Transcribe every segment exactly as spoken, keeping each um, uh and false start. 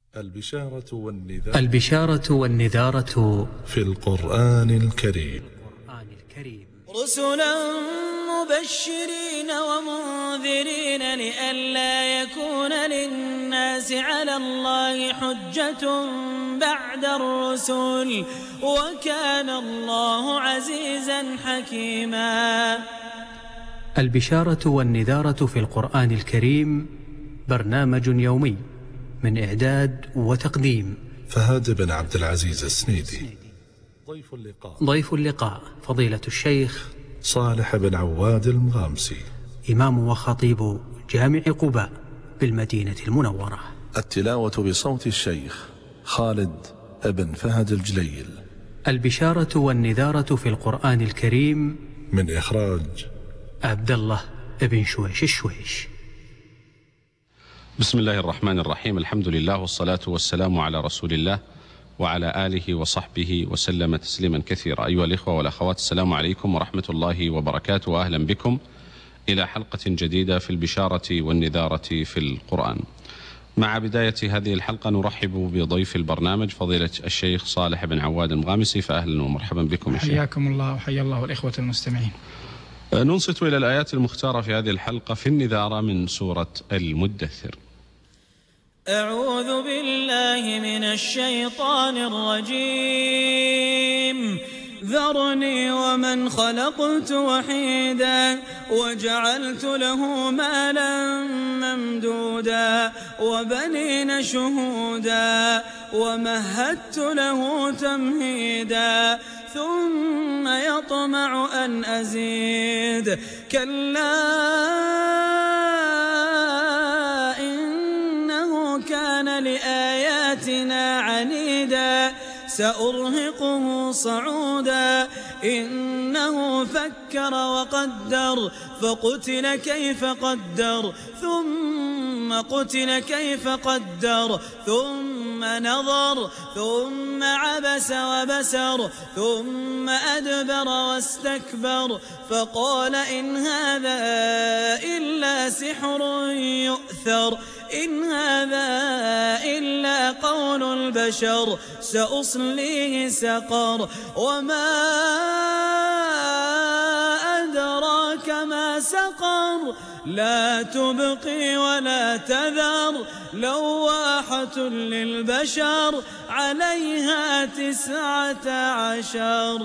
البشارة والنذارة البشارة والنذارة في القرآن الكريم. رسلا مبشرين ومنذرين لئلا يكون للناس على الله حجة بعد الرسل وكان الله عزيزا حكيما. البشارة والنذارة في القرآن الكريم برنامج يومي من إعداد وتقديم فهد بن عبد العزيز السنيدي. ضيف اللقاء ضيف اللقاء فضيلة الشيخ صالح بن عواد المغامسي، إمام وخطيب جامع قباء بالمدينة المنورة. التلاوة بصوت الشيخ خالد بن فهد الجليل. البشارة والنذارة في القرآن الكريم من إخراج عبد الله بن شويش الشويش. بسم الله الرحمن الرحيم. الحمد لله والصلاة والسلام على رسول الله وعلى آله وصحبه وسلم تسليما كثيرا. أيها الإخوة والأخوات، السلام عليكم ورحمة الله وبركاته، وأهلا بكم إلى حلقة جديدة في البشارة والنذارة في القرآن. مع بداية هذه الحلقة نرحب بضيف البرنامج فضيلة الشيخ صالح بن عواد المغامسي، فأهلا ومرحبا بكم يا شيخ. حياكم الله وحيا الله الإخوة المستمعين. ننصت إلى الآيات المختارة في هذه الحلقة في النذارة من سورة المدثر. أعوذ بالله من الشيطان الرجيم. ذرني ومن خلقت وحيدا وجعلت له مالا ممدودا وبنين شهودا ومهدت له تمهيدا ثم يطمع أن أزيد كلا إنه كان لآياتنا عنيدا سأرهقه صعودا إنه فكر وقدر فقتل كيف قدر ثم قتل كيف قدر ثم نظر ثم عبس وبسر ثم أدبر واستكبر فقال إن هذا إلا سحر يؤثر إن هذا إلا قول البشر سأصليه سقر وما أدراك ما سقر لا تبقي ولا تذر لواحة للبشر عليها تسعة عشر.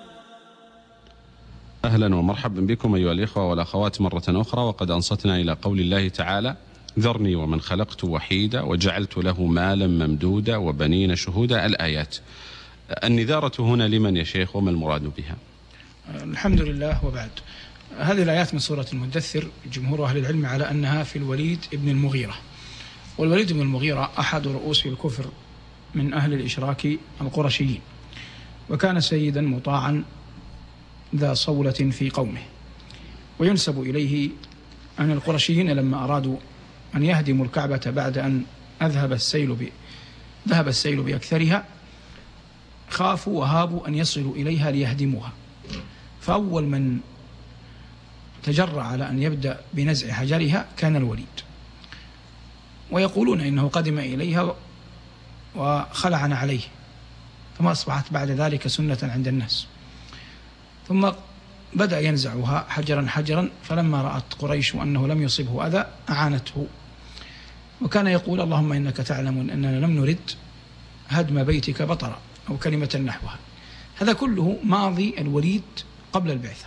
أهلا ومرحبا بكم أيها الإخوة والأخوات مرة أخرى، وقد أنصتنا إلى قول الله تعالى: ذرني ومن خلقت وحيدا وجعلت له مالا ممدودا وبنين شهودا. الآيات. النذارة هنا لمن يا شيخ وما المراد بها؟ الحمد لله وبعد. هذه الآيات من سورة المدثر جمهور أهل العلم على أنها في الوليد ابن المغيرة، والوليد بن المغيرة أحد رؤوس الكفر من أهل الإشراك القرشيين، وكان سيدا مطاعا ذا صولة في قومه، وينسب إليه أن القرشيين لما أرادوا أن يهدموا الكعبة بعد أن أذهب السيل ب... ذهب السيل بأكثرها خافوا وهابوا أن يصلوا إليها ليهدموها، فأول من تجرع على أن يبدأ بنزع حجرها كان الوليد، ويقولون إنه قدم إليها وخلعنا عليه، ثم أصبحت بعد ذلك سنة عند الناس، ثم بدأ ينزعها حجرا حجرا، فلما رأت قريش أنه لم يصبه أذى أعانته، وكان يقول: اللهم إنك تعلم أننا لم نرد هدم بيتك بطرا، أو كلمة نحوها. هذا كله ماضي الوليد قبل البعثة.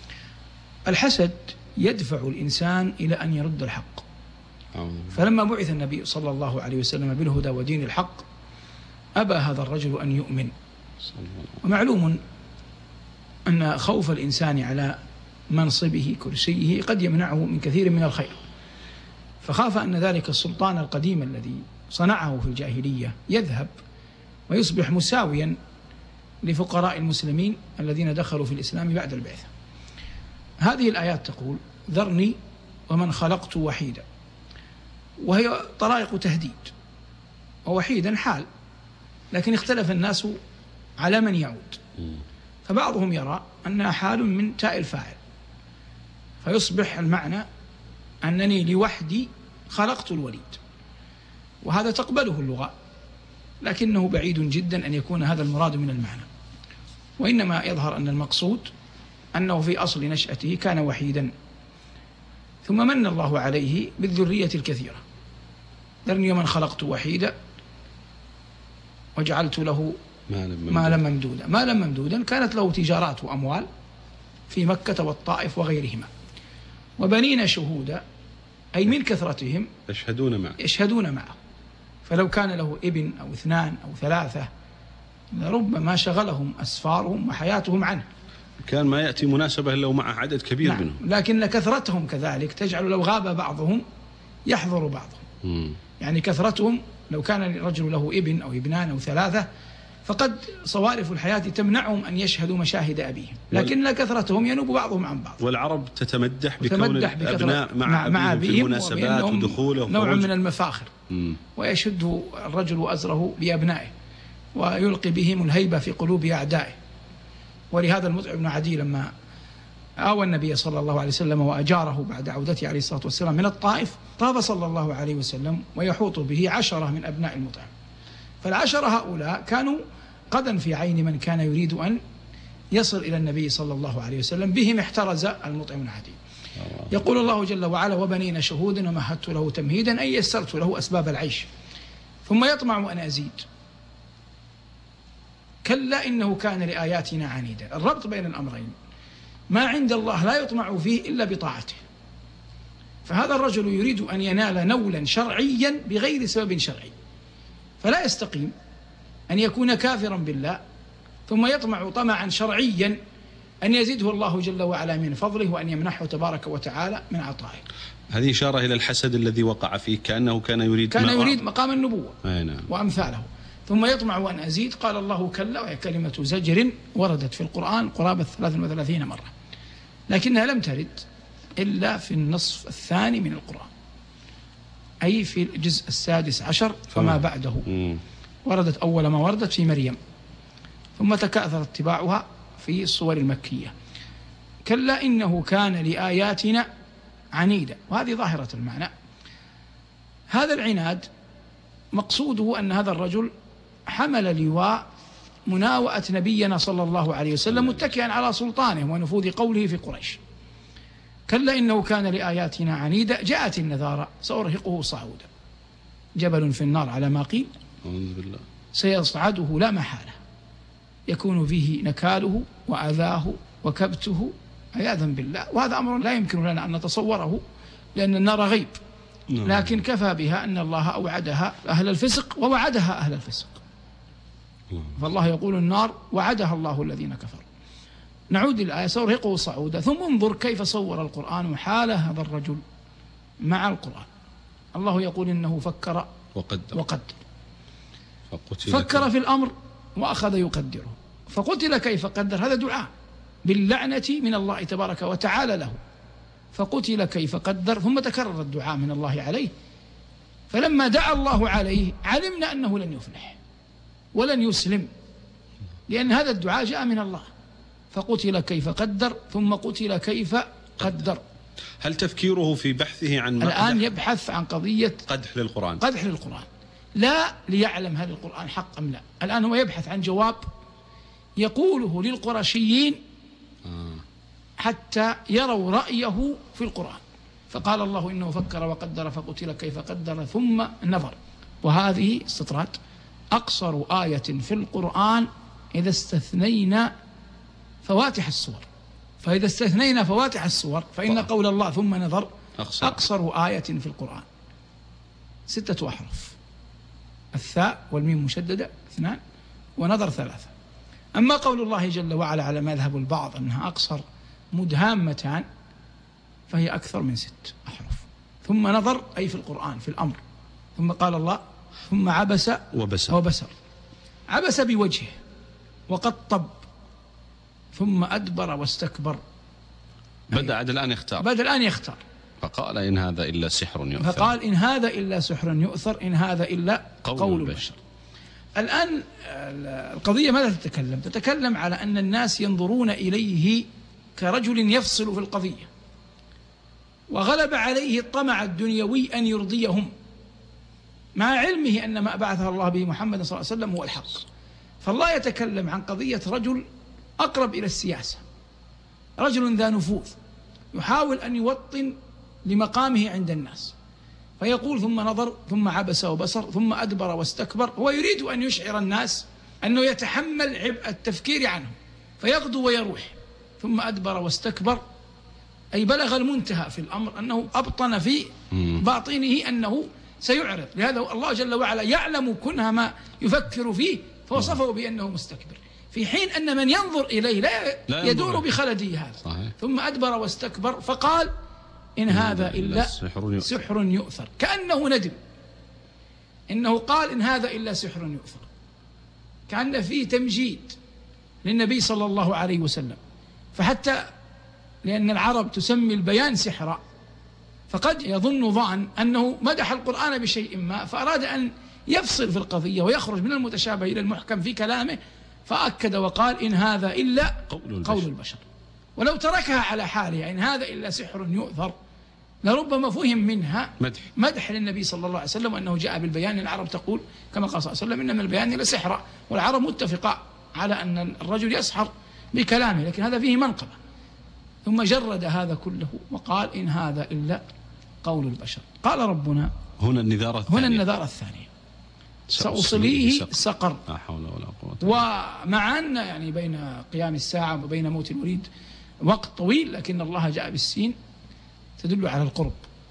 الحسد يدفع الإنسان إلى أن يرد الحق، فلما بعث النبي صلى الله عليه وسلم بالهدى ودين الحق أبى هذا الرجل أن يؤمن. ومعلوم أن خوف الإنسان على منصبه كرسيه قد يمنعه من كثير من الخير، فخاف أن ذلك السلطان القديم الذي صنعه في الجاهلية يذهب ويصبح مساويا لفقراء المسلمين الذين دخلوا في الإسلام بعد البعثة. هذه الآيات تقول: ذرني ومن خلقت وحيدا، وهي طرائق تهديد، ووحيدا حال، لكن اختلف الناس على من يعود، فبعضهم يرى أنها حال من تاء الفاعل، فيصبح المعنى أنني لوحدي خلقت الوليد، وهذا تقبله اللغة، لكنه بعيد جدا أن يكون هذا المراد من المعنى، وإنما يظهر أن المقصود أنه في أصل نشأته كان وحيدا، ثم من الله عليه بالذرية الكثيرة. ذرني ومن خلقت وحيدا وجعلت له مالا ممدودا. مالا ممدودا كانت له تجارات وأموال في مكة والطائف وغيرهما، وبنين شهودا أي من كثرتهم يشهدون معه يشهدون معه فلو كان له ابن أو اثنان أو ثلاثة لربما شغلهم أسفارهم وحياتهم عنه، كان ما يأتي مناسبة إلا ومعه عدد كبير نعم. منهم، لكن كثرتهم كذلك تجعل لو غاب بعضهم يحضر بعضهم. مم. يعني كثرتهم لو كان الرجل له ابن أو ابنان أو ثلاثة فقد صوارف الحياة تمنعهم أن يشهدوا مشاهد أبيهم، لكن كثرتهم ينوب بعضهم عن بعض. والعرب تتمدح بكون الأبناء مع, مع أبيهم في المناسبات ودخوله نوع من المفاخر. مم. ويشد الرجل أزره بأبنائه ويلقي بهم الهيبة في قلوب أعدائه. ولهذا المطعم بن عدي لما آوى النبي صلى الله عليه وسلم وأجاره بعد عودته عليه الصلاة والسلام من الطائف، طاب صلى الله عليه وسلم ويحوط به عشرة من أبناء المطعم، فالعشرة هؤلاء كانوا قدا في عين من كان يريد أن يصل إلى النبي صلى الله عليه وسلم، بهم احترز المطعم بن عدي. يقول الله جل وعلا: وبنين شهودا ومهدت له تمهيدا، أي يسرت له أسباب العيش، ثم يطمع أن أزيد، كلا إنه كان لآياتنا عنيدا. الربط بين الأمرين، ما عند الله لا يطمع فيه إلا بطاعته، فهذا الرجل يريد أن ينال نولا شرعيا بغير سبب شرعي، فلا يستقيم أن يكون كافرا بالله ثم يطمع طمعا شرعيا أن يزيده الله جل وعلا من فضله وأن يمنحه تبارك وتعالى من عطائه. هذه إشارة إلى الحسد الذي وقع فيه، كأنه كان يريد كان يريد مقام النبوة نعم. وأمثاله، ثم يطمع أن أزيد. قال الله كلا، وهي كلمة زجر وردت في القرآن قرابة ثلاث وثلاثين مرة، لكنها لم ترد إلا في النصف الثاني من القرآن، أي في الجزء السادس عشر فما بعده. وردت أول ما وردت في مريم، ثم تكاثر اتباعها في الصور المكية. كلا إنه كان لآياتنا عنيدا، وهذه ظاهرة المعنى. هذا العناد مقصوده أن هذا الرجل حمل لواء مناوئة نبينا صلى الله عليه وسلم متكئا على سلطانه ونفوذ قوله في قريش. كلا إنه كان لآياتنا عنيدا، جاءت النذارة سأرهقه صعودا، جبل في النار على ما قيل سيصعده لا محالة، يكون فيه نكاله وأذاه وكبته عياذا بالله. وهذا أمر لا يمكن لنا أن نتصوره لأن النار غيب، لكن كفى بها أن الله أوعدها أهل الفسق ووعدها أهل الفسق، فالله يقول النار وعدها الله الذين كفروا. نعود الآية: سأرهقه صعودا. ثم انظر كيف صور القرآن حال هذا الرجل مع القرآن. الله يقول إنه فكر وقدر, وقدر. فكر في الأمر وأخذ يقدره، فقتل كيف قدر. هذا دعاء باللعنة من الله تبارك وتعالى له، فقتل كيف قدر. ثم تكرر الدعاء من الله عليه، فلما دعا الله عليه علمنا أنه لن يفلح ولن يسلم، لأن هذا الدعاء جاء من الله. فقتل كيف قدر، ثم قتل كيف قدر. هل تفكيره في بحثه عن الآن يبحث عن قضية قدح للقرآن قدح للقرآن لا ليعلم هل القرآن حق أم لا، الآن هو يبحث عن جواب يقوله للقرشيين حتى يروا رأيه في القرآن. فقال الله إنه فكر وقدر فقتل كيف قدر ثم نظر. وهذه استطراد أقصر آية في القرآن إذا استثنينا فواتح السور، فإذا استثنينا فواتح السور فإن قول الله ثم نظر أقصر آية في القرآن، ستة أحرف، الثاء والميم مشددة اثنان ونظر ثلاثة. أما قول الله جل وعلا على ما يذهب البعض أنها أقصر مدهامتان فهي أكثر من ست أحرف. ثم نظر أي في القرآن في الأمر. ثم قال الله ثم عبس وبسر, وبسر. عبس بوجهه وقطب ثم أدبر واستكبر. بدأ عاد الآن يختار بدأ الآن يختار فقال إن هذا إلا سحر يؤثر فقال إن هذا إلا سحر يؤثر إن هذا إلا قول, قول البشر. الآن القضية ماذا تتكلم؟ تتكلم على أن الناس ينظرون إليه كرجل يفصل في القضية، وغلب عليه الطمع الدنيوي أن يرضيهم. مع علمه أن ما بعثه الله به محمد صلى الله عليه وسلم هو الحق. فالله يتكلم عن قضية رجل أقرب إلى السياسة، رجل ذا نفوذ يحاول أن يوطن لمقامه عند الناس، فيقول ثم نظر ثم عبس وبصر ثم أدبر واستكبر. هو يريد أن يشعر الناس أنه يتحمل عبء التفكير عنه، فيغدو ويروح ثم أدبر واستكبر، أي بلغ المنتهى في الأمر أنه أبطن في باطنه أنه سيعرض. لهذا الله جل وعلا يعلم كنه ما يفكر فيه فوصفه بأنه مستكبر، في حين أن من ينظر إليه لا يدور بخلده هذا. صحيح. ثم أدبر واستكبر فقال إن هذا إلا سحر يؤثر، كأنه ندم إنه قال إن هذا إلا سحر يؤثر، كأن فيه تمجيد للنبي صلى الله عليه وسلم. فحتى لأن العرب تسمي البيان سحرا، فقد يظن ظن أنه مدح القرآن بشيء ما، فأراد أن يفصل في القضية ويخرج من المتشابه إلى المحكم في كلامه، فأكد وقال إن هذا إلا قول البشر. ولو تركها على حالها إن هذا إلا سحر يؤثر لربما فهم منها مدح, مدح للنبي صلى الله عليه وسلم وأنه جاء بالبيان. العرب تقول كما قال صلى الله عليه وسلم إنما البيان إلا سحرا، والعرب متفقة على أن الرجل يسحر بكلامه، لكن هذا فيه منقبة. ثم جرد هذا كله وقال إن هذا إلا قول البشر. قال ربنا هنا النذارة الثانية، هنا النذارة الثانية سأصليه سقر. لا حول ولا قوة. ومع أن يعني بين قيام الساعة وبين موت الوليد وقت طويل، لكن الله جاء بالسين تدل على القرب.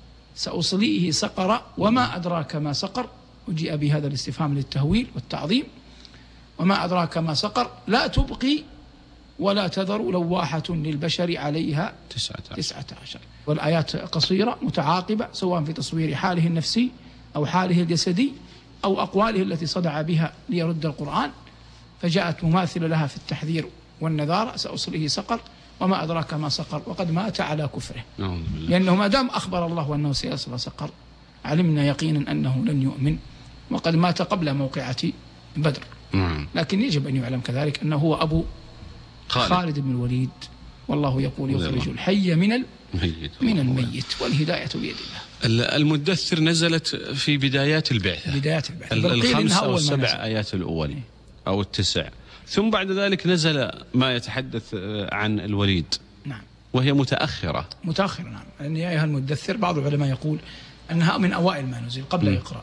سأصليه سقر وما أدراك ما سقر، وجيء بهذا الاستفهام للتهويل والتعظيم. وما أدراك ما سقر لا تبقي ولا تذر لواحة للبشر عليها تسعة عشر. والآيات قصيرة متعاقبة سواء في تصوير حاله النفسي أو حاله الجسدي أو أقواله التي صدع بها ليرد القرآن، فجاءت مماثلة لها في التحذير والنذار. سأصله سقر وما أدراك ما سقر وقد مات على كفره، لأنه ما دام أخبر الله أنه سيصل سقر علمنا يقينا أنه لن يؤمن، وقد مات قبل موقعة بدر. لكن يجب أن يعلم كذلك أنه هو أبو خالد, خالد بن الوليد، والله يقول يخرج الحي من الميت من الميت والهداية بيد الله. المدثر نزلت في بدايات البعثة، بدايات البعثة الخمس أو السبع آيات الأول أو التسع، ثم بعد ذلك نزل ما يتحدث عن الوليد. نعم. وهي متأخرة متأخرة نعم. لأن يا أيها المدثر بعض العلماء يقول أنها من أوائل ما نزل قبل إقراء.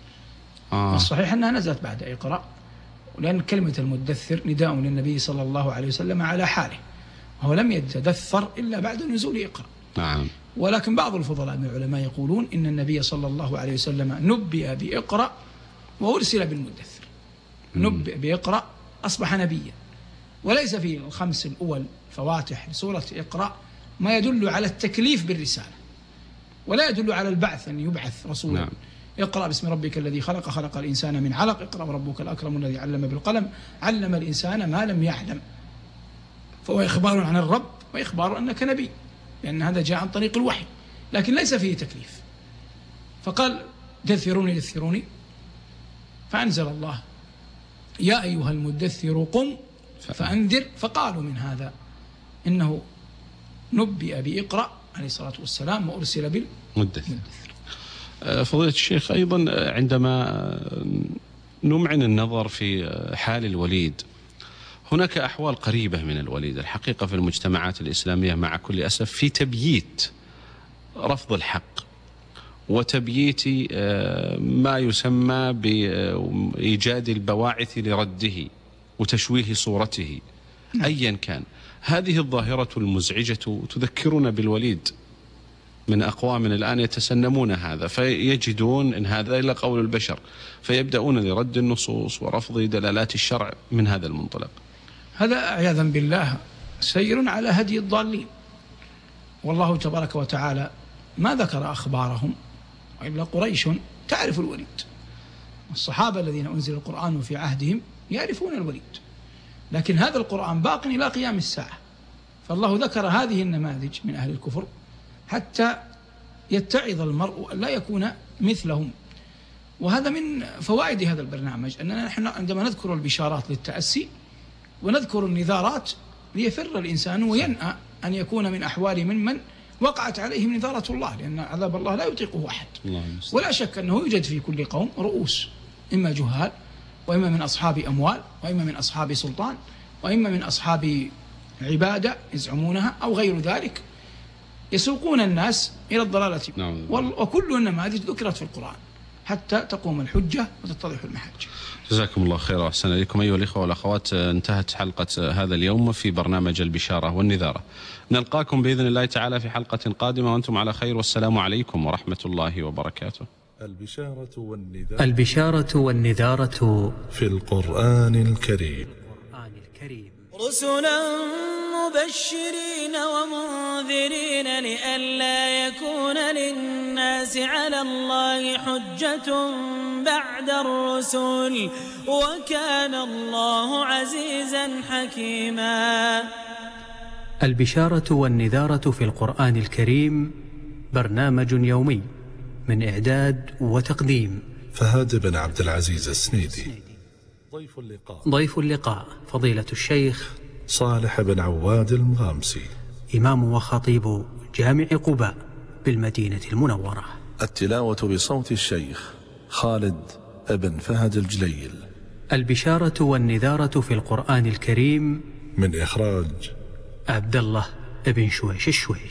آه. الصحيح أنها نزلت بعد إقراء، لأن كلمة المدثر نداء للنبي صلى الله عليه وسلم على حاله، وهو لم يتدثر إلا بعد نزول إقراء. نعم. ولكن بعض الفضلاء من العلماء يقولون إن النبي صلى الله عليه وسلم نبئ بإقراء وأرسل بالمدثر. نبئ بإقراء أصبح نبيا، وليس في الخمس الأول فواتح لسورة إقراء ما يدل على التكليف بالرسالة، ولا يدل على البعث أن يبعث رسولا. نعم. اقرأ باسم ربك الذي خلق، خلق الإنسان من علق، اقرأ ربك الأكرم الذي علم بالقلم، علم الإنسان ما لم يعلم. فهو إخبار عن الرب وإخبار أنك نبي، لأن هذا جاء عن طريق الوحي، لكن ليس فيه تكليف. فقال دثروني دثروني، فأنزل الله يا أيها المدثر قم فأنذر. فقالوا من هذا إنه نبئ بإقرأ عليه الصلاة والسلام وأرسل بالمدثر. فضيلة الشيخ، أيضا عندما نمعن النظر في حال الوليد، هناك أحوال قريبة من الوليد الحقيقة في المجتمعات الإسلامية مع كل أسف في تبييت رفض الحق وتبييت ما يسمى بإيجاد البواعث لرده وتشويه صورته أيا كان. هذه الظاهرة المزعجة تذكرنا بالوليد من أقوام الآن يتسنمون هذا، فيجدون إن هذا إلا قول البشر، فيبدأون لرد النصوص ورفض دلالات الشرع من هذا المنطلق. هذا عياذا بالله سير على هدي الضالين. والله تبارك وتعالى ما ذكر أخبارهم، وإلا قريش تعرف الوليد، الصحابة الذين أنزل القرآن في عهدهم يعرفون الوليد، لكن هذا القرآن باق إلى قيام الساعة. فالله ذكر هذه النماذج من أهل الكفر حتى يتعظ المرء أن لا يكون مثلهم. وهذا من فوائد هذا البرنامج، أننا نحن عندما نذكر البشارات للتأسي ونذكر النذارات ليفر الإنسان وينأى أن يكون من أحوال من من وقعت عليهم نذارة الله، لأن عذاب الله لا يطيقه أحد. ولا شك أنه يوجد في كل قوم رؤوس، إما جهال، وإما من أصحاب أموال، وإما من أصحاب سلطان، وإما من أصحاب عبادة يزعمونها أو غير ذلك، يسوقون الناس إلى الضلالة. نعم. وكل النماذج ذكرت في القرآن حتى تقوم الحجة وتتضح المحجة. جزاكم الله خير وأحسن إليكم أيها الإخوة والأخوات. انتهت حلقة هذا اليوم في برنامج البشارة والنذارة. نلقاكم بإذن الله تعالى في حلقة قادمة وأنتم على خير، والسلام عليكم ورحمة الله وبركاته. البشارة والنذارة البشارة والنذارة في القرآن الكريم. رسلا مبشرين ومنذرين لئلا يكون للناس على الله حجة بعد الرسل، وكان الله عزيزا حكيما. البشارة والنذارة في القرآن الكريم برنامج يومي من إعداد وتقديم فهد بن عبد العزيز السنيدي. ضيف اللقاء ضيف اللقاء فضيلة الشيخ صالح بن عواد المغامسي، إمام وخطيب جامع قباء بالمدينة المنورة. التلاوة بصوت الشيخ خالد بن فهد الجليل. البشارة والنذارة في القرآن الكريم من إخراج عبد الله بن شويش الشويش.